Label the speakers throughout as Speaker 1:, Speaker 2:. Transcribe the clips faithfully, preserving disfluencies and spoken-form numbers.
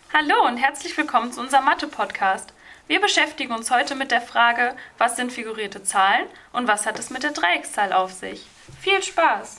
Speaker 1: Hallo und herzlich willkommen zu unserem Mathe-Podcast. Wir beschäftigen uns heute mit der Frage, was sind figurierte Zahlen und was hat es mit der Dreieckszahl auf sich? Viel Spaß!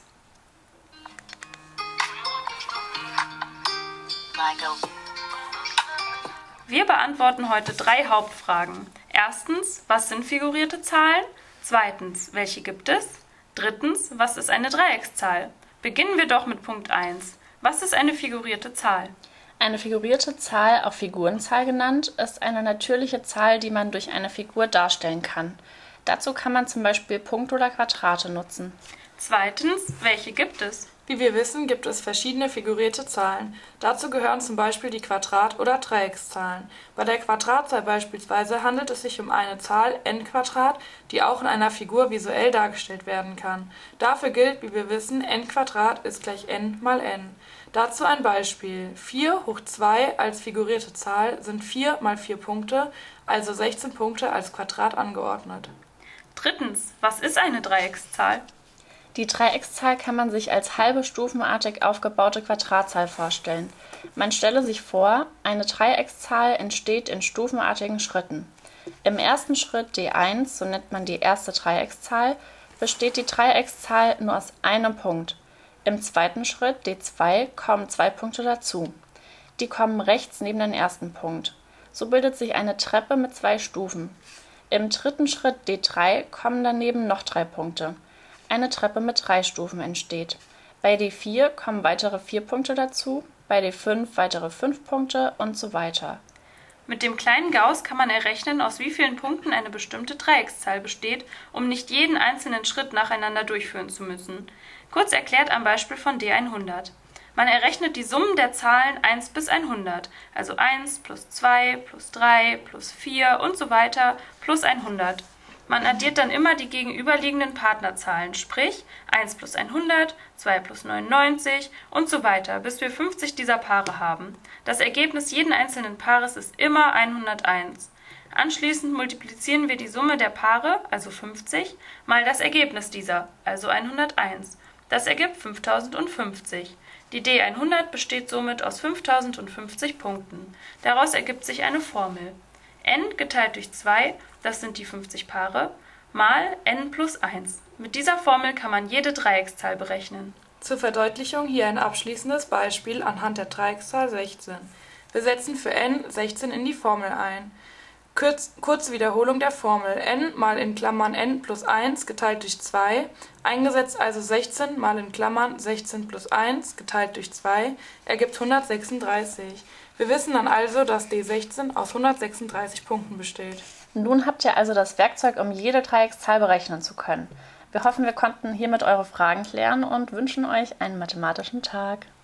Speaker 1: Wir beantworten heute drei Hauptfragen. Erstens, was sind figurierte Zahlen? Zweitens, welche gibt es? Drittens, was ist eine Dreieckszahl? Beginnen wir doch mit Punkt eins. Was ist eine figurierte Zahl?
Speaker 2: Eine figurierte Zahl, auch Figurenzahl genannt, ist eine natürliche Zahl, die man durch eine Figur darstellen kann. Dazu kann man zum Beispiel Punkte oder Quadrate nutzen.
Speaker 1: Zweitens, welche gibt es?
Speaker 3: Wie wir wissen, gibt es verschiedene figurierte Zahlen. Dazu gehören zum Beispiel die Quadrat- oder Dreieckszahlen. Bei der Quadratzahl beispielsweise handelt es sich um eine Zahl n², die auch in einer Figur visuell dargestellt werden kann. Dafür gilt, wie wir wissen, n² ist gleich n mal n. Dazu ein Beispiel. vier hoch zwei als figurierte Zahl sind vier mal vier Punkte, also sechzehn Punkte als Quadrat angeordnet.
Speaker 1: Drittens, was ist eine Dreieckszahl?
Speaker 2: Die Dreieckszahl kann man sich als halbe stufenartig aufgebaute Quadratzahl vorstellen. Man stelle sich vor, eine Dreieckszahl entsteht in stufenartigen Schritten. Im ersten Schritt d eins, so nennt man die erste Dreieckszahl, besteht die Dreieckszahl nur aus einem Punkt. Im zweiten Schritt d zwei kommen zwei Punkte dazu. Die kommen rechts neben den ersten Punkt. So bildet sich eine Treppe mit zwei Stufen. Im dritten Schritt d drei kommen daneben noch drei Punkte. Eine Treppe mit drei Stufen entsteht. Bei d vier kommen weitere vier Punkte dazu, bei d fünf weitere fünf Punkte und so weiter.
Speaker 1: Mit dem kleinen Gauß kann man errechnen, aus wie vielen Punkten eine bestimmte Dreieckszahl besteht, um nicht jeden einzelnen Schritt nacheinander durchführen zu müssen. Kurz erklärt am Beispiel von d hundert. Man errechnet die Summen der Zahlen eins bis hundert, also eins plus zwei plus drei plus vier und so weiter plus hundert. Man addiert dann immer die gegenüberliegenden Partnerzahlen, sprich eins plus hundert, zwei plus neunundneunzig und so weiter, bis wir fünfzig dieser Paare haben. Das Ergebnis jeden einzelnen Paares ist immer hunderteins. Anschließend multiplizieren wir die Summe der Paare, also fünfzig, mal das Ergebnis dieser, also hunderteins. Das ergibt fünftausendfünfzig. Die d hundert besteht somit aus fünftausendfünfzig Punkten. Daraus ergibt sich eine Formel. N geteilt durch zwei, das sind die fünfzig Paare, mal n plus eins. Mit dieser Formel kann man jede Dreieckszahl berechnen.
Speaker 3: Zur Verdeutlichung hier ein abschließendes Beispiel anhand der Dreieckszahl sechzehn. Wir setzen für n sechzehn in die Formel ein. Kurz, kurze Wiederholung der Formel. N mal in Klammern n plus eins geteilt durch zwei, eingesetzt also sechzehn mal in Klammern sechzehn plus eins geteilt durch zwei, ergibt hundertsechsunddreißig. Wir wissen dann also, dass d sechzehn aus hundertsechsunddreißig Punkten besteht.
Speaker 2: Nun habt ihr also das Werkzeug, um jede Dreieckszahl berechnen zu können. Wir hoffen, wir konnten hiermit eure Fragen klären und wünschen euch einen mathematischen Tag.